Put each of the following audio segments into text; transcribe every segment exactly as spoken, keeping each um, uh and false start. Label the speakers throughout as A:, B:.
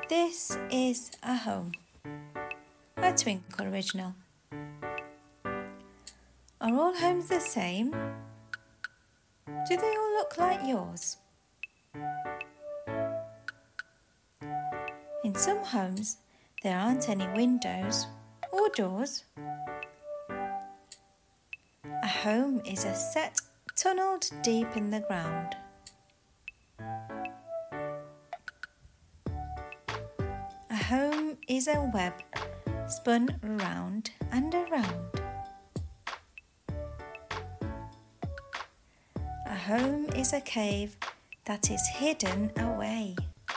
A: This is a home. A Twinkle original. Are all homes the same? Do they all look like yours? In some homes, there aren't any windows or doors. A home is a set tunnelled deep in the ground. A home is a web spun round and around. A home is a cave that is hidden away.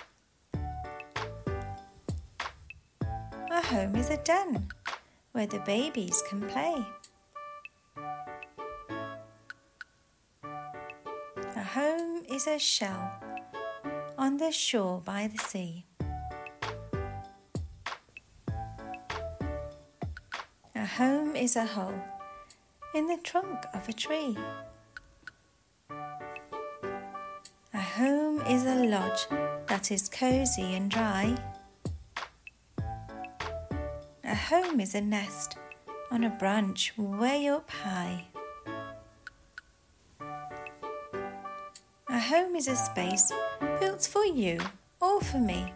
A: A home is a den where the babies can play. A home is a shell on the shore by the sea. A home is a hole in the trunk of a tree. A home is a lodge that is cosy and dry. A home is a nest on a branch way up high. A home is a space built for you or for me.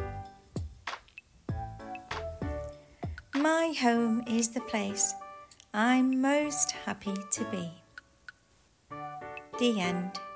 A: My home is the place I'm most happy to be. The end.